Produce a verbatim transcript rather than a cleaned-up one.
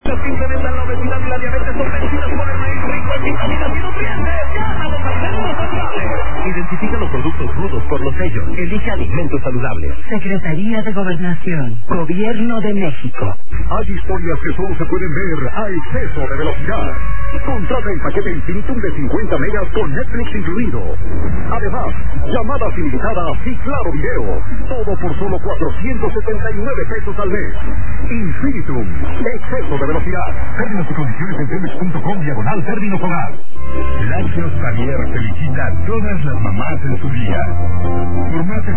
Simplemente la obesidad y la diabetes son vencidas por el maíz rico en vitaminas y nutrientes. ¡Llámanos a Centros Saludables! Identifica los productos rudos por los sellos. Elige alimentos saludables. Secretaría de Gobernación. Gobierno de México. Hay historias que solo se pueden ver a exceso de velocidad. Contrata el paquete Infinitum de cincuenta megas con Netflix incluido. Además, llamadas ilimitadas y claro video. Todo por solo cuatrocientos setenta y nueve pesos al mes. Infinitum. Exceso de velocidad. Términos y condiciones en telmex punto com diagonal término hogar. Lácteos Javier felicita a todas las mamás en su día. Por más